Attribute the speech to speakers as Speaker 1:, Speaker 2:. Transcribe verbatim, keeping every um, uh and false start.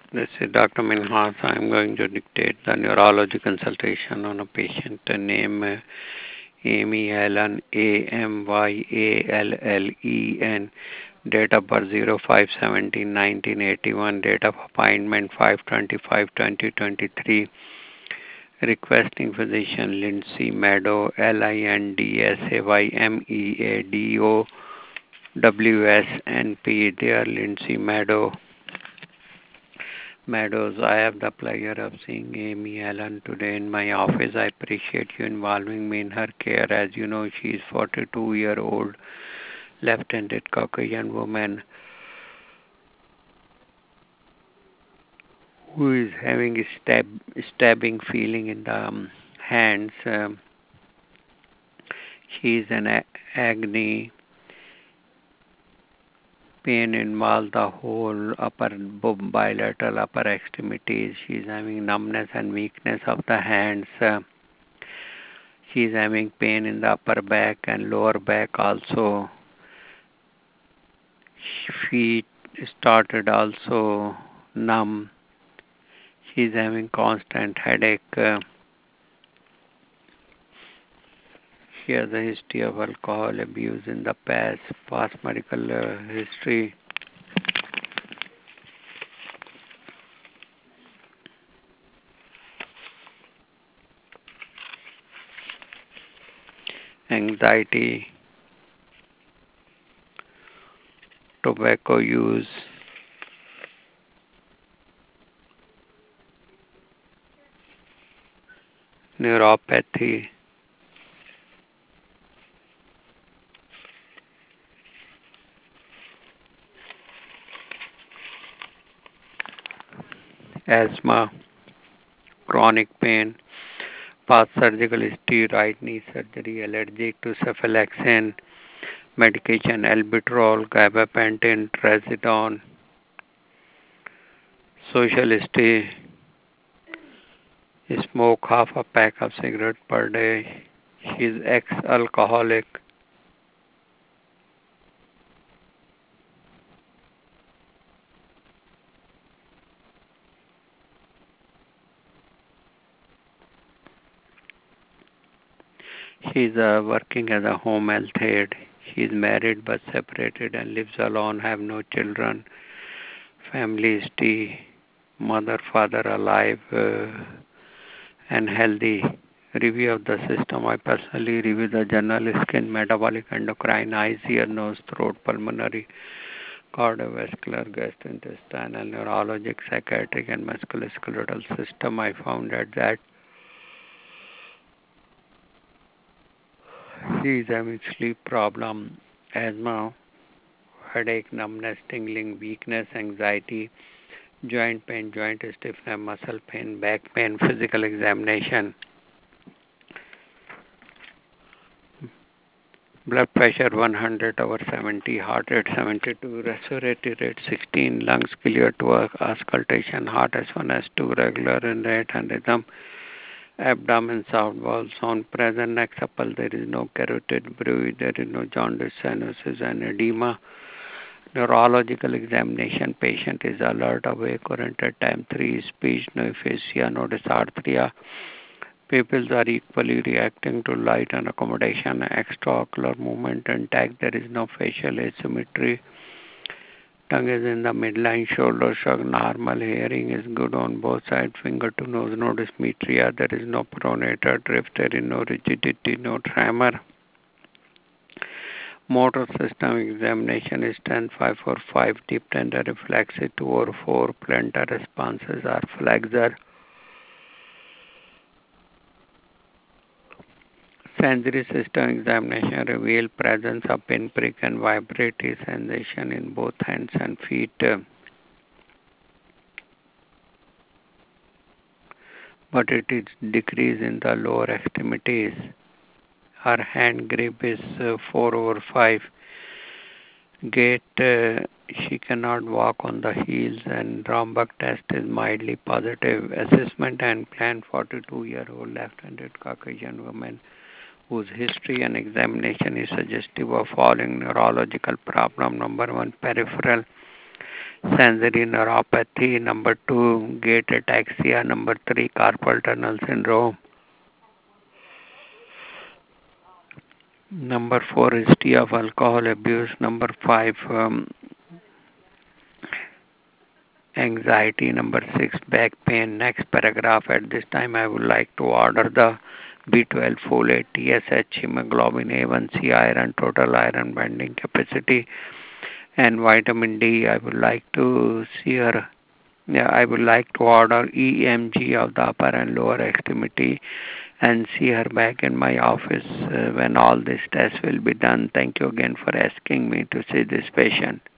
Speaker 1: This is Doctor Minhas. I'm going to dictate the neurology consultation on a patient named uh, Amy Allen, A M Y A L L E N, date of birth zero five seventeen nineteen eighty-one, date of appointment five twenty-five twenty twenty-three, requesting physician Lindsay Meadow, L I N D S A Y M E A D O W S N P, dear Lindsay Meadow. Meadows, I have the pleasure of seeing Amy Allen today in my office. I appreciate you involving me in her care. As you know, she is forty-two year old left-handed Caucasian woman who is having a stab, stabbing feeling in the um, hands. Um, she is an a- agony pain involves the whole upper bilateral upper extremities. She is having numbness and weakness of the hands. Uh, she is having pain in the upper back and lower back also. Feet started also numb. She is having constant headache. Uh, she has a history of alcohol abuse in the past, past medical uh, history. Anxiety, tobacco use, neuropathy, asthma, chronic pain, past surgical history, right knee surgery, allergic to cephalexin, medication, albuterol, gabapentin, trazodone, social history, smoke half a pack of cigarette per day. She is ex-alcoholic. She is uh, working as a home health aide. She is married but separated and lives alone, have no children. Family history, mother, father alive uh, and healthy. Review of the system. I personally review the general skin, metabolic, endocrine, eyes, ear, nose, throat, pulmonary, cardiovascular, gastrointestinal, neurologic, psychiatric, and musculoskeletal system. I found that that she is having sleep problem, asthma, headache, numbness, tingling, weakness, anxiety, joint pain, joint stiffness, muscle pain, back pain, physical examination, blood pressure one hundred over seventy, heart rate seventy-two, respiratory rate sixteen, lungs clear to auscultation, heart S one S two regular in rate and rhythm, abdomen sound, bowel sound, present neck supple, there is no carotid bruit, there is no jaundice, cyanosis and edema. Neurological examination, patient is alert, awake, oriented, time three, speech, no aphasia, no dysarthria. Pupils are equally reacting to light and accommodation, extraocular movement intact, there is no facial asymmetry. Tongue is in the midline, shoulder shrug, normal, hearing is good on both sides, finger to nose, no dysmetria, there is no pronator drift, there is no rigidity, no tremor. Motor system examination is ten five four five, deep tender reflexive two or four, plantar responses are flexor. Sensory system examination reveal presence of pinprick and vibratory sensation in both hands and feet. But it is decrease in the lower extremities. Her hand grip is uh, four over five. Gait, uh, she cannot walk on the heels and Romberg test is mildly positive. Assessment and plan forty-two year old left-handed Caucasian woman whose history and examination is suggestive of following neurological problem. Number one, peripheral. sensory neuropathy. Number two, gait ataxia. Number three, carpal tunnel syndrome. Number four, history of alcohol abuse. Number five, um, anxiety. Number six, back pain. Next paragraph. At this time, I would like to order the B twelve, folate, T S H, hemoglobin A one C, iron, total iron binding capacity, and vitamin D. I would like to see her. Yeah, I would like to order E M G of the upper and lower extremity and see her back in my office uh, when all these tests will be done. Thank you again for asking me to see this patient.